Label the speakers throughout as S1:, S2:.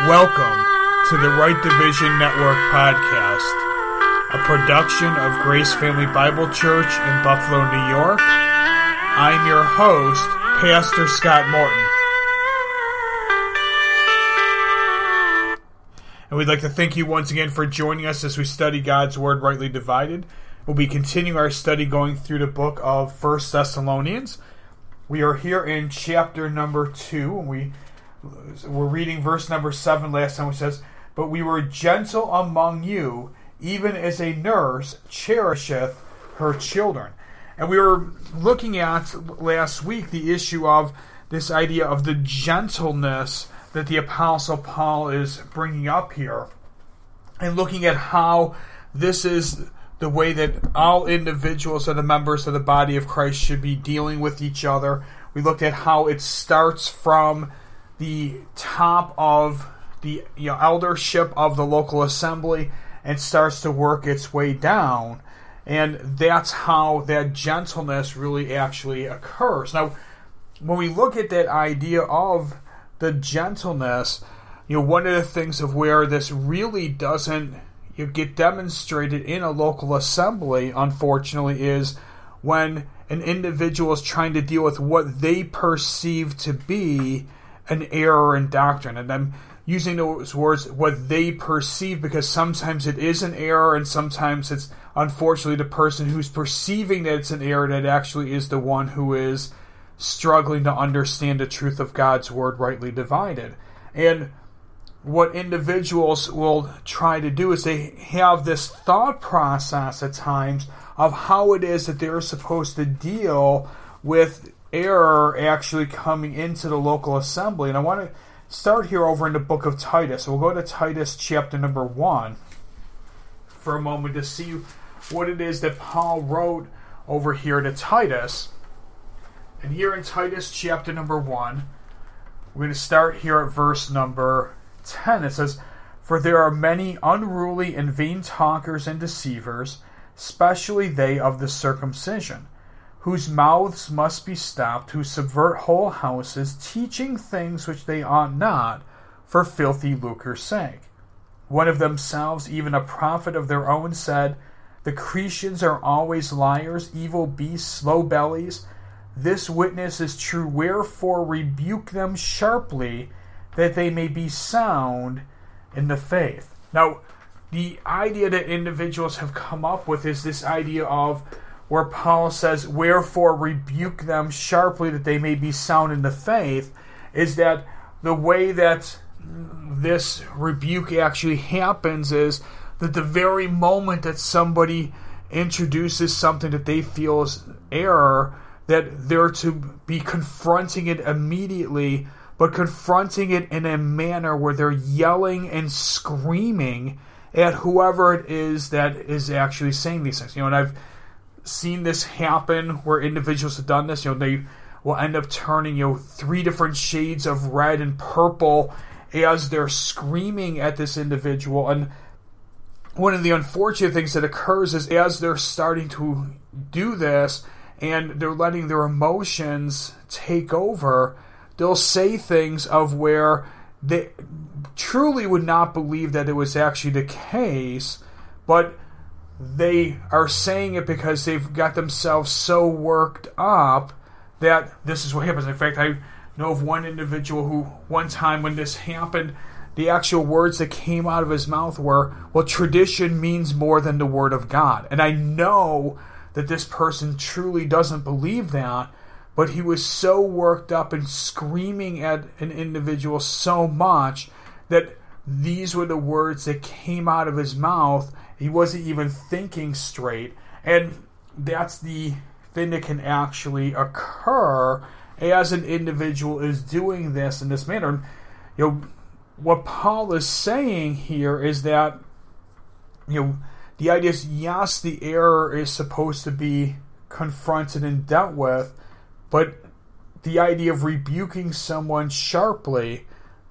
S1: Welcome to the Right Division Network podcast, a production of Grace Family Bible Church in Buffalo, New York. I'm your host, Pastor Scott Morton. And we'd like to thank you once again for joining us as we study God's Word rightly divided. We'll be continuing our study going through the book of 1 Thessalonians. We are here in chapter number 2, and we're reading verse number 7 last time, which says, "But we were gentle among you, even as a nurse cherisheth her children." And we were looking at last week the issue of this idea of the gentleness that the Apostle Paul is bringing up here, and looking at how this is the way that all individuals and the members of the body of Christ should be dealing with each other. We looked at how it starts from the top of the eldership of the local assembly and starts to work its way down. And that's how that gentleness really actually occurs. Now, when we look at that idea of the gentleness, one of the things of where this really doesn't get demonstrated in a local assembly, unfortunately, is when an individual is trying to deal with what they perceive to be an error in doctrine. And I'm using those words, what they perceive, because sometimes it is an error, and sometimes it's unfortunately the person who's perceiving that it's an error that actually is the one who is struggling to understand the truth of God's Word rightly divided. And what individuals will try to do is they have this thought process at times of how it is that they're supposed to deal with error actually coming into the local assembly. And I want to start here over in the book of Titus. We'll go to Titus chapter number 1 for a moment to see what it is that Paul wrote over here to Titus. And here in Titus chapter number 1, we're going to start here at verse number 10. It says, "For there are many unruly and vain talkers and deceivers, especially they of the circumcision, whose mouths must be stopped, who subvert whole houses, teaching things which they ought not, for filthy lucre's sake. One of themselves, even a prophet of their own, said, The Cretians are always liars, evil beasts, slow bellies. This witness is true, wherefore rebuke them sharply, that they may be sound in the faith." Now, the idea that individuals have come up with is this idea of where Paul says, "Wherefore rebuke them sharply, that they may be sound in the faith," is that the way that this rebuke actually happens is that the very moment that somebody introduces something that they feel is error, that they're to be confronting it immediately, but confronting it in a manner where they're yelling and screaming at whoever it is that is actually saying these things. And I've seen this happen where individuals have done this. They will end up turning 3 different shades of red and purple as they're screaming at this individual. And one of the unfortunate things that occurs is as they're starting to do this and they're letting their emotions take over, they'll say things of where they truly would not believe that it was actually the case, but they are saying it because they've got themselves so worked up that this is what happens. In fact, I know of one individual who, one time when this happened, the actual words that came out of his mouth were, "Well, tradition means more than the Word of God." And I know that this person truly doesn't believe that, but he was so worked up and screaming at an individual so much that these were the words that came out of his mouth. He wasn't even thinking straight. And that's the thing that can actually occur as an individual is doing this in this manner. What Paul is saying here is that, the idea is, yes, the error is supposed to be confronted and dealt with, but the idea of rebuking someone sharply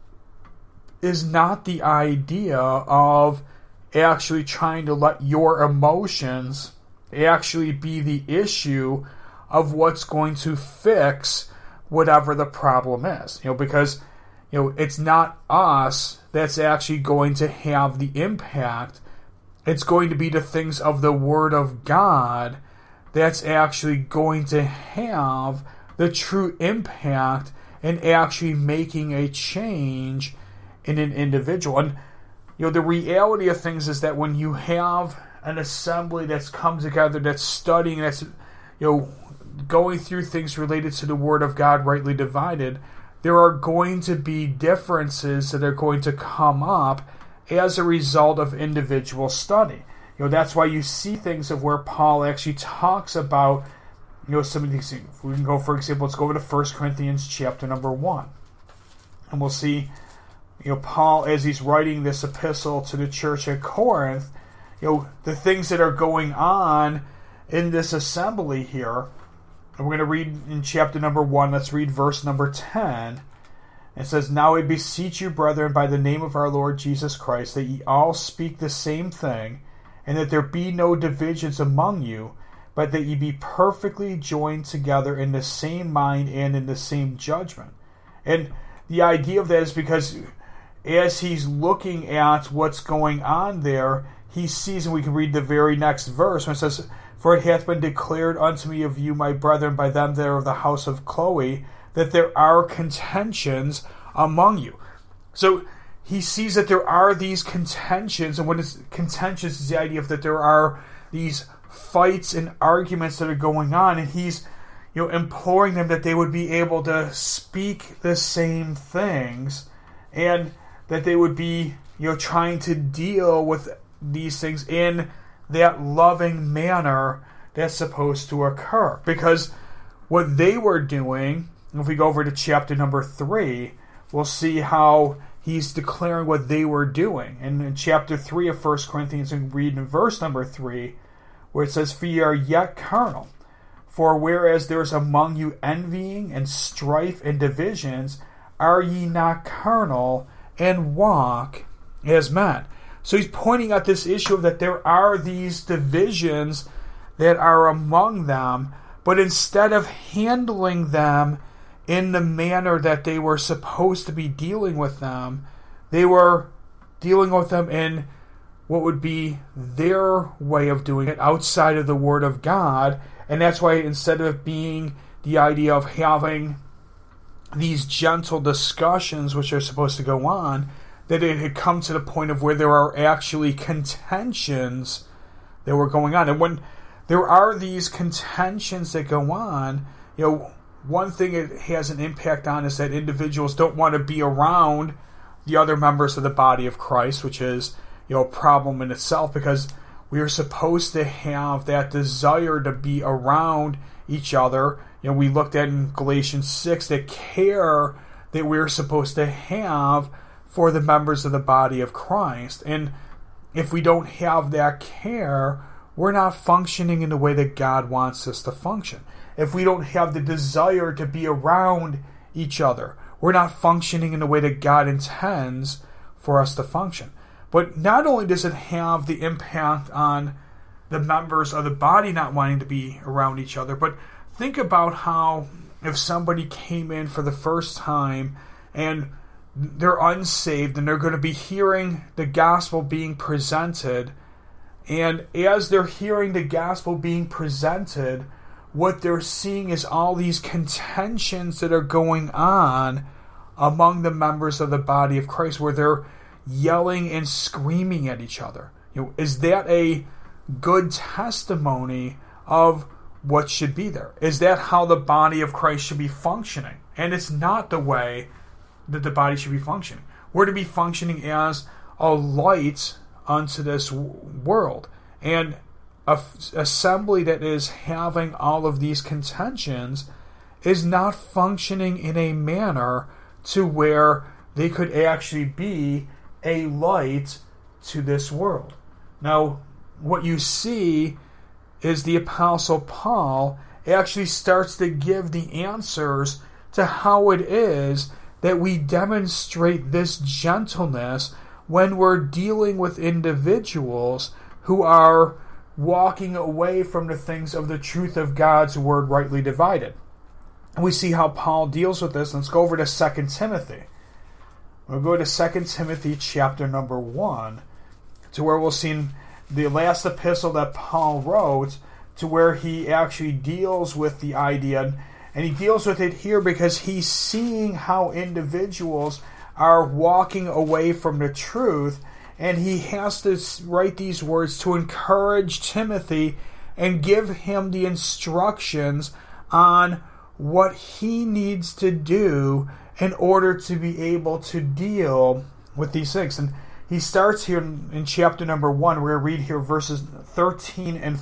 S1: is not the idea of actually trying to let your emotions actually be the issue of what's going to fix whatever the problem is. Because it's not us that's actually going to have the impact. It's going to be the things of the Word of God that's actually going to have the true impact in actually making a change in an individual. And the reality of things is that when you have an assembly that's come together, that's studying, that's going through things related to the Word of God rightly divided, there are going to be differences that are going to come up as a result of individual study. That's why you see things of where Paul actually talks about some of these things. We can go, for example, let's go over to 1 Corinthians chapter number 1. And we'll see, Paul, as he's writing this epistle to the church at Corinth, the things that are going on in this assembly here. And we're going to read in chapter number 1, let's read verse number 10. It says, "Now I beseech you, brethren, by the name of our Lord Jesus Christ, that ye all speak the same thing, and that there be no divisions among you, but that ye be perfectly joined together in the same mind and in the same judgment." And the idea of that is because as he's looking at what's going on there, he sees, and we can read the very next verse, when it says, "For it hath been declared unto me of you, my brethren, by them that are of the house of Chloe, that there are contentions among you." So he sees that there are these contentions, and what is contentions is the idea of that there are these fights and arguments that are going on, and he's imploring them that they would be able to speak the same things, and that they would be trying to deal with these things in that loving manner that's supposed to occur. Because what they were doing, if we go over to chapter number 3, we'll see how he's declaring what they were doing. And in chapter 3 of 1 Corinthians, we read in verse number 3, where it says, "For ye are yet carnal. For whereas there is among you envying and strife and divisions, are ye not carnal and walk as men?" So he's pointing out this issue of that there are these divisions that are among them, but instead of handling them in the manner that they were supposed to be dealing with them, they were dealing with them in what would be their way of doing it outside of the Word of God. And that's why instead of being the idea of having these gentle discussions which are supposed to go on, that it had come to the point of where there are actually contentions that were going on. And when there are these contentions that go on, one thing it has an impact on is that individuals don't want to be around the other members of the body of Christ, which is a problem in itself, because we are supposed to have that desire to be around each other. We looked at in Galatians 6 that care that we're supposed to have for the members of the body of Christ. And if we don't have that care, we're not functioning in the way that God wants us to function. If we don't have the desire to be around each other, we're not functioning in the way that God intends for us to function. But not only does it have the impact on the members of the body not wanting to be around each other, but think about how if somebody came in for the first time and they're unsaved and they're going to be hearing the gospel being presented, and as they're hearing the gospel being presented, what they're seeing is all these contentions that are going on among the members of the body of Christ, where they're yelling and screaming at each other. Is that a good testimony of what should be there? Is that how the body of Christ should be functioning? And it's not the way that the body should be functioning. We're to be functioning as a light unto this world. And an assembly that is having all of these contentions is not functioning in a manner to where they could actually be a light to this world. Now, what you see is the Apostle Paul actually starts to give the answers to how it is that we demonstrate this gentleness when we're dealing with individuals who are walking away from the things of the truth of God's word rightly divided. And we see how Paul deals with this. Let's go over to 2 Timothy. We'll go to 2 Timothy chapter number 1, to where we'll see the last epistle that Paul wrote, to where he actually deals with the idea, and he deals with it here because he's seeing how individuals are walking away from the truth, and he has to write these words to encourage Timothy and give him the instructions on what he needs to do in order to be able to deal with these things. And he starts here in chapter number 1. We're going to read here verses 13 and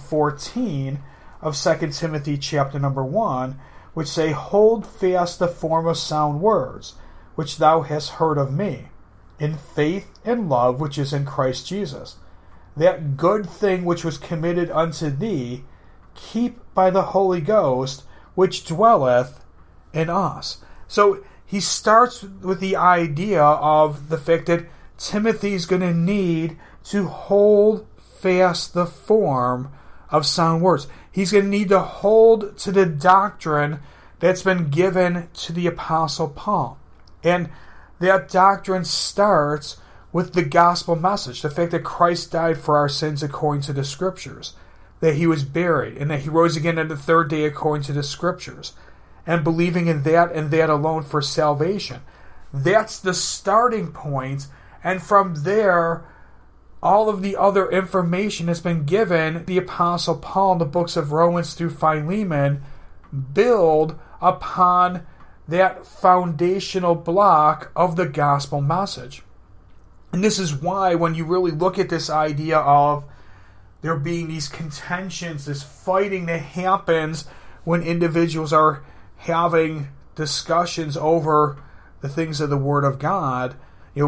S1: 14 of 2 Timothy chapter number 1, which say, "Hold fast the form of sound words, which thou hast heard of me, in faith and love which is in Christ Jesus. That good thing which was committed unto thee, keep by the Holy Ghost, which dwelleth in us." So he starts with the idea of the fact that Timothy's going to need to hold fast the form of sound words. He's going to need to hold to the doctrine that's been given to the Apostle Paul. And that doctrine starts with the gospel message, the fact that Christ died for our sins according to the Scriptures, that he was buried, and that he rose again on the third day according to the Scriptures, and believing in that and that alone for salvation. That's the starting point, and from there, all of the other information that's been given the Apostle Paul in the books of Romans through Philemon build upon that foundational block of the gospel message. And this is why when you really look at this idea of there being these contentions, this fighting that happens when individuals are having discussions over the things of the Word of God,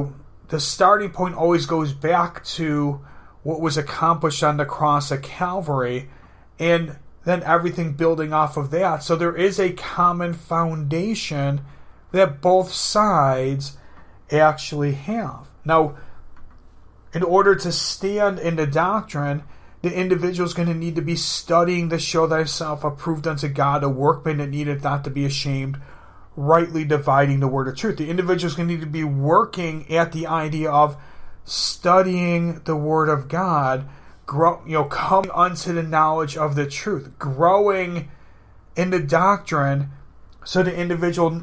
S1: the starting point always goes back to what was accomplished on the cross at Calvary, and then everything building off of that. So there is a common foundation that both sides actually have. Now, in order to stand in the doctrine, the individual is going to need to be studying to show thyself approved unto God, a workman that needeth not to be ashamed, rightly dividing the word of truth. The individual is going to need to be working at the idea of studying the Word of God, coming unto the knowledge of the truth, growing in the doctrine, so the individual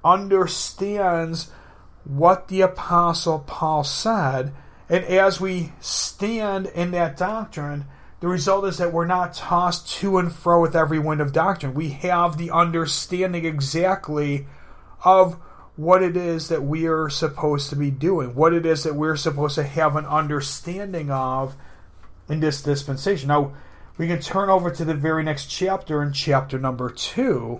S1: understands what the Apostle Paul said. And as we stand in that doctrine, the result is that we're not tossed to and fro with every wind of doctrine. We have the understanding exactly of what it is that we are supposed to be doing, what it is that we're supposed to have an understanding of in this dispensation. Now, we can turn over to the very next chapter, in chapter number 2,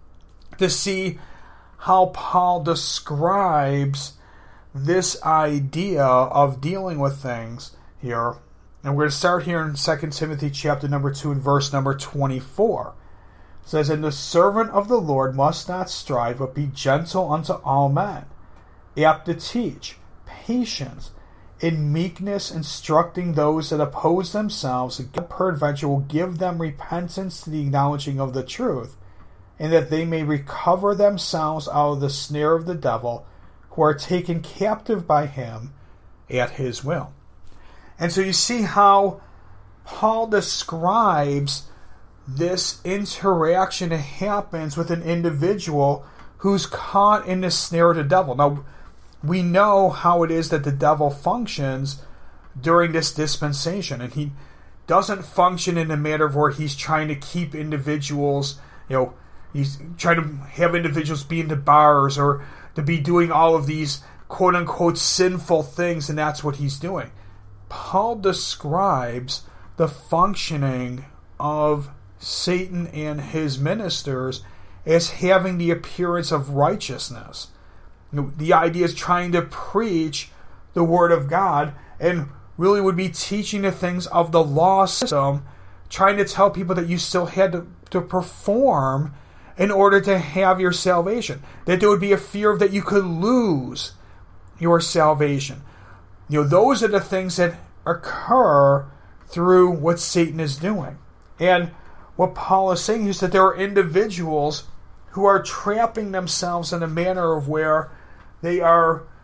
S1: to see how Paul describes this idea of dealing with things here. And we're going to start here in 2 Timothy chapter number 2 and verse number 24. It says, "And the servant of the Lord must not strive, but be gentle unto all men, apt to teach, patient, in meekness instructing those that oppose themselves, and God peradventure will give them repentance to the acknowledging of the truth, and that they may recover themselves out of the snare of the devil, who are taken captive by him at his will." And so you see how Paul describes this interaction that happens with an individual who's caught in the snare of the devil. Now, we know how it is that the devil functions during this dispensation, and he doesn't function in a manner of where he's trying to keep individuals, he's trying to have individuals be into bars or to be doing all of these quote-unquote sinful things, and that's what he's doing. Paul describes the functioning of Satan and his ministers as having the appearance of righteousness. The idea is trying to preach the Word of God and really would be teaching the things of the law system, trying to tell people that you still had to perform in order to have your salvation, that there would be a fear that you could lose your salvation. Those are the things that occur through what Satan is doing. And what Paul is saying is that there are individuals who are trapping themselves in a manner of where they are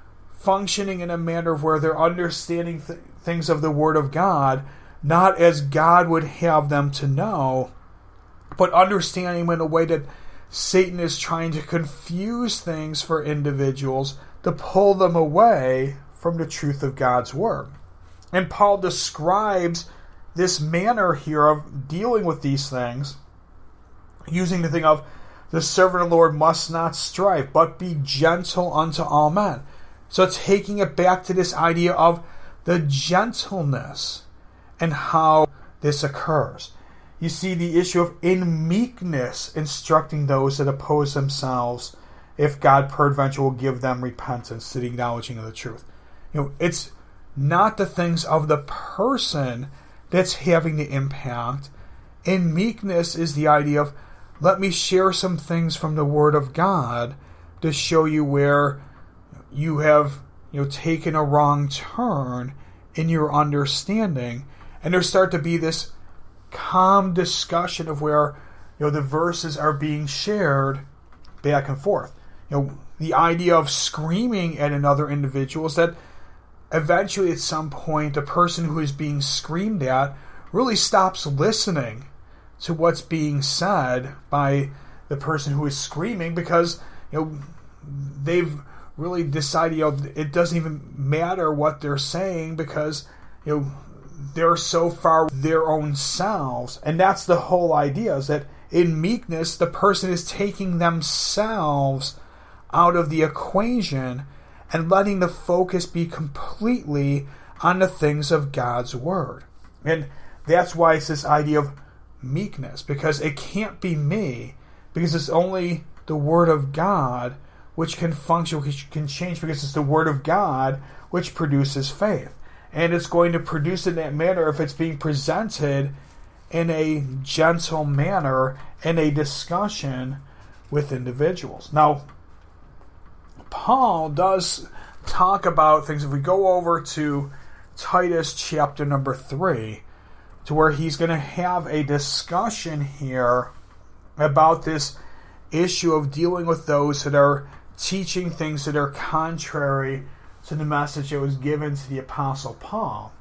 S1: functioning in a manner where they're understanding things of the Word of God, not as God would have them to know, but understanding them in a way that Satan is trying to confuse things for individuals to pull them away from the truth of God's Word. And Paul describes this manner here of dealing with these things using the thing of the servant of the Lord must not strive, but be gentle unto all men. So taking it back to this idea of the gentleness and how this occurs. You see the issue of in meekness instructing those that oppose themselves, if God peradventure will give them repentance to the acknowledging of the truth. It's not the things of the person that's having the impact. In meekness is the idea of, let me share some things from the Word of God to show you where you have taken a wrong turn in your understanding. And there start to be this calm discussion of where the verses are being shared back and forth. The idea of screaming at another individual is that eventually at some point the person who is being screamed at really stops listening to what's being said by the person who is screaming, because they've really decided it doesn't even matter what they're saying, because they're so far their own selves. And that's the whole idea, is that in meekness the person is taking themselves out of the equation and letting the focus be completely on the things of God's Word. And that's why it's this idea of meekness, because it can't be me, because it's only the Word of God which can function, which can change, because it's the Word of God which produces faith. And it's going to produce in that manner if it's being presented in a gentle manner in a discussion with individuals. Now, Paul does talk about things. If we go over to Titus chapter number 3, to where he's going to have a discussion here about this issue of dealing with those that are teaching things that are contrary to the message that was given to the Apostle Paul.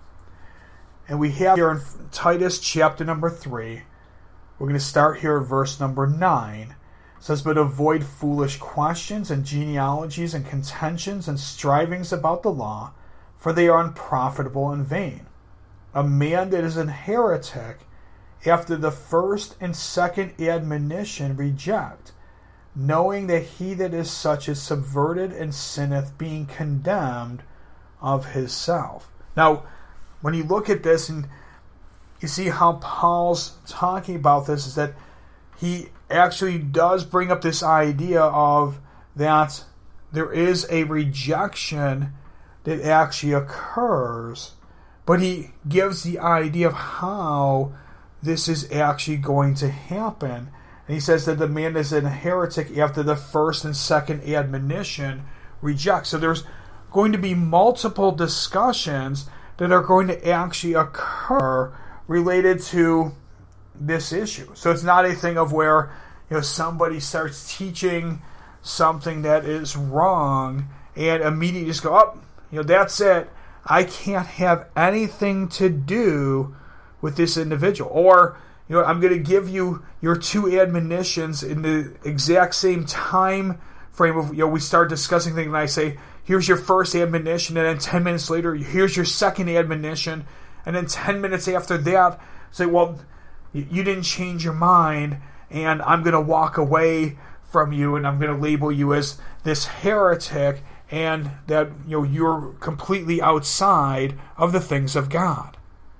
S1: And we have here in Titus chapter number 3, we're going to start here at verse number 9. It says, but avoid foolish questions and genealogies and contentions and strivings about the law, for they are unprofitable and vain. A man that is an heretic, after the first and second admonition reject, knowing that he that is such is subverted and sinneth, being condemned of himself. Now, when you look at this and you see how Paul's talking about this, is that he actually does bring up this idea of that there is a rejection that actually occurs, but he gives the idea of how this is actually going to happen. And he says that the man is a heretic after the first and second admonition rejects. So there's going to be multiple discussions that are going to actually occur related to this issue. So it's not a thing of where somebody starts teaching something that is wrong and immediately just go, that's it. I can't have anything to do with this individual. Or, I'm going to give you your two admonitions in the exact same time frame of, we start discussing things and I say, here's your first admonition, and then 10 minutes later, here's your second admonition, and then 10 minutes after that, say, well, you didn't change your mind, and I'm going to walk away from you, and I'm going to label you as this heretic, and that you're completely outside of the things of God.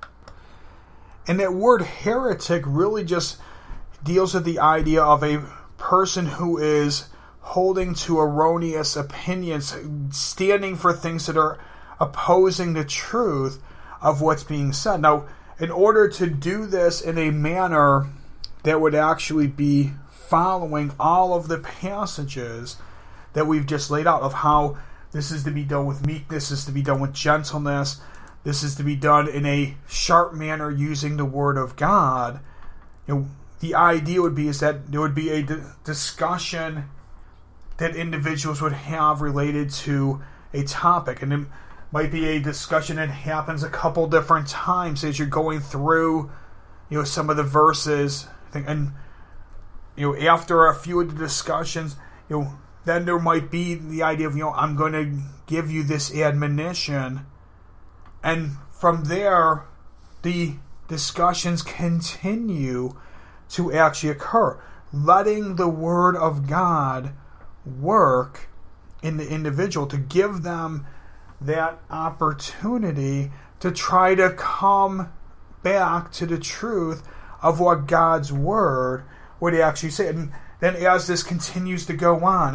S1: And that word heretic really just deals with the idea of a person who is holding to erroneous opinions, standing for things that are opposing the truth of what's being said. Now, in order to do this in a manner that would actually be following all of the passages that we've just laid out, of how this is to be done with meekness, this is to be done with gentleness, this is to be done in a sharp manner using the Word of God, the idea would be is that there would be a discussion that individuals would have related to a topic, and it might be a discussion that happens a couple different times as you're going through, some of the verses, and after a few of the discussions, then there might be the idea of, I'm going to give you this admonition, and from there, the discussions continue to actually occur, letting the Word of God work in the individual to give them that opportunity to try to come back to the truth of what God's Word would actually say. And then as this continues to go on,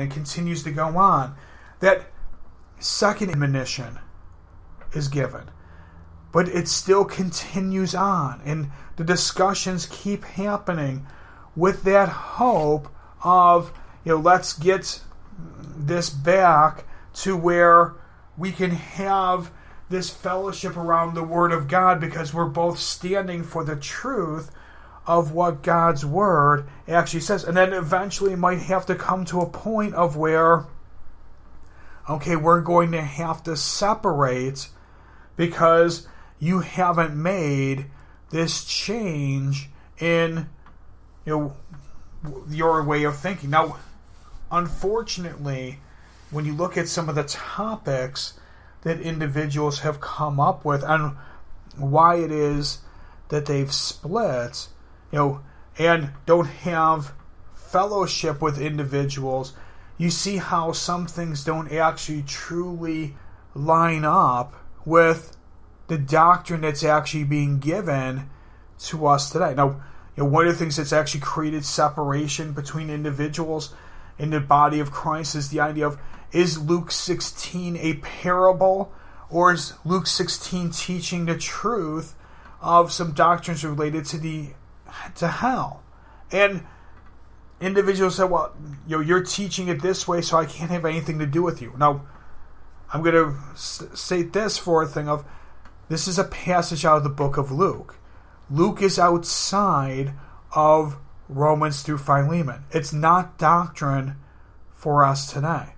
S1: that second admonition is given. But it still continues on, and the discussions keep happening with that hope of, let's get this back to where we can have this fellowship around the Word of God, because we're both standing for the truth of what God's Word actually says. And then eventually it might have to come to a point of where, okay, we're going to have to separate because you haven't made this change in your way of thinking. Now, unfortunately, when you look at some of the topics that individuals have come up with and why it is that they've split, and don't have fellowship with individuals, you see how some things don't actually truly line up with the doctrine that's actually being given to us today. Now, one of the things that's actually created separation between individuals in the body of Christ is the idea of, is Luke 16 a parable, or is Luke 16 teaching the truth of some doctrines related to hell? And individuals say, well, you're teaching it this way, so I can't have anything to do with you. Now, I'm going to state this for a thing of, this is a passage out of the book of Luke. Luke is outside of Romans through Philemon. It's not doctrine for us today.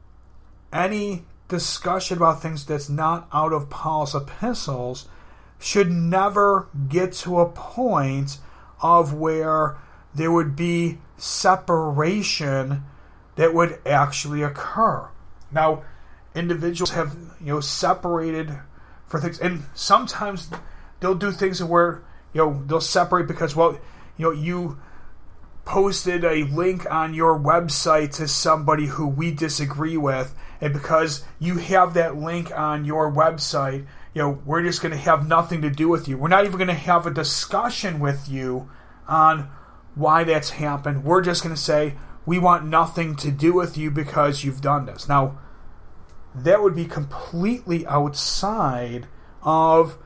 S1: Any discussion about things that's not out of Paul's epistles should never get to a point of where there would be separation that would actually occur. Now, individuals have separated for things, and sometimes they'll do things where they'll separate because you posted a link on your website to somebody who we disagree with, and because you have that link on your website, we're just going to have nothing to do with you. We're not even going to have a discussion with you on why that's happened. We're just going to say we want nothing to do with you because you've done this. Now, that would be completely outside of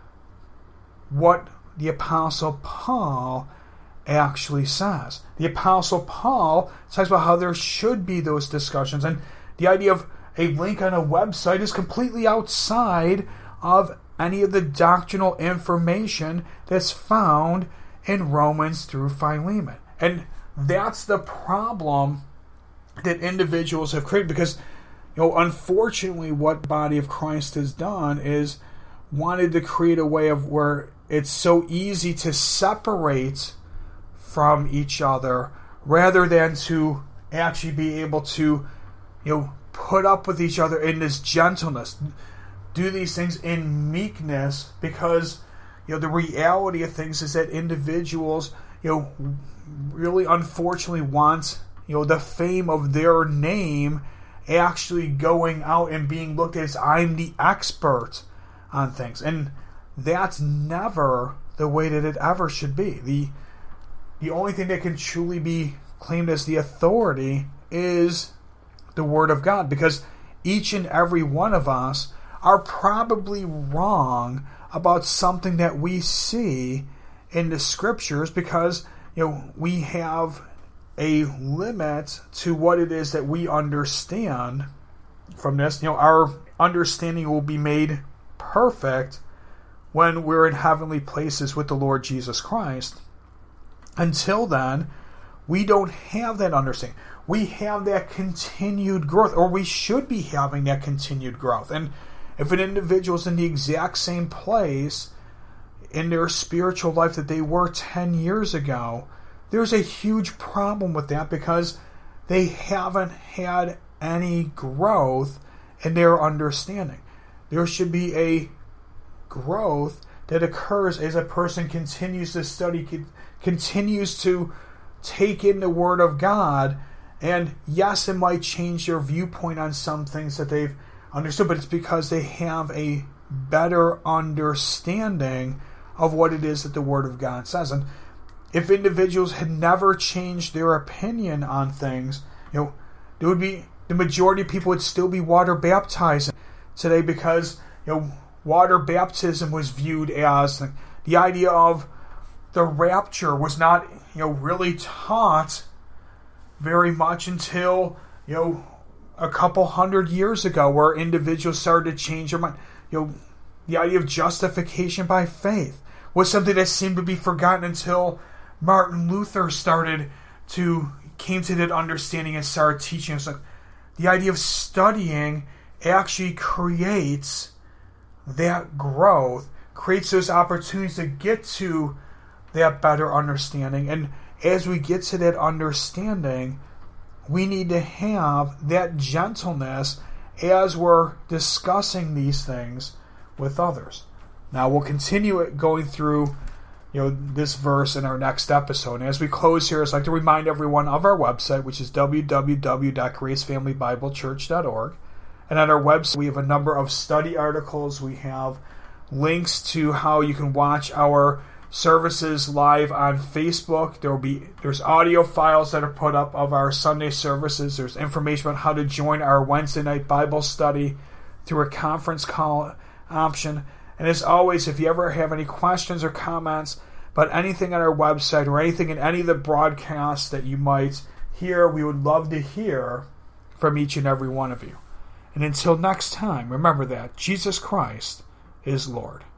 S1: what the Apostle Paul actually says. The Apostle Paul talks about how there should be those discussions, and the idea of a link on a website is completely outside of any of the doctrinal information that's found in Romans through Philemon. And that's the problem that individuals have created, because unfortunately what the body of Christ has done is wanted to create a way of where it's so easy to separate from each other rather than to actually be able to put up with each other in this gentleness, do these things in meekness, because the reality of things is that individuals really unfortunately want the fame of their name actually going out and being looked at as, I'm the expert on things. And that's never the way that it ever should be. The only thing that can truly be claimed as the authority is the Word of God, because each and every one of us are probably wrong about something that we see in the Scriptures, because we have a limit to what it is that we understand from this. Our understanding will be made perfect when we're in heavenly places with the Lord Jesus Christ. Until then, we don't have that understanding. We have that continued growth, or we should be having that continued growth. And if an individual is in the exact same place in their spiritual life that they were 10 years ago, there's a huge problem with that because they haven't had any growth in their understanding. There should be a growth that occurs as a person continues to study, continues to take in the Word of God. And yes, it might change their viewpoint on some things that they've understood, but it's because they have a better understanding of what it is that the Word of God says. And if individuals had never changed their opinion on things, there would be the majority of people would still be water baptized today because water baptism was viewed as the idea of the rapture was not really taught very much until a couple hundred years ago, where individuals started to change their mind. The idea of justification by faith was something that seemed to be forgotten until Martin Luther came to that understanding and started teaching us. The idea of studying actually creates that growth, creates those opportunities to get to that better understanding. And as we get to that understanding, we need to have that gentleness as we're discussing these things with others. Now, we'll continue going through this verse in our next episode. And as we close here, I'd like to remind everyone of our website, which is www.gracefamilybiblechurch.org. And on our website, we have a number of study articles. We have links to how you can watch our services live on Facebook. There's audio files that are put up of our Sunday services. There's information about how to join our Wednesday night Bible study through a conference call option. And as always, if you ever have any questions or comments about anything on our website or anything in any of the broadcasts that you might hear, we would love to hear from each and every one of you. And until next time, remember that Jesus Christ is Lord.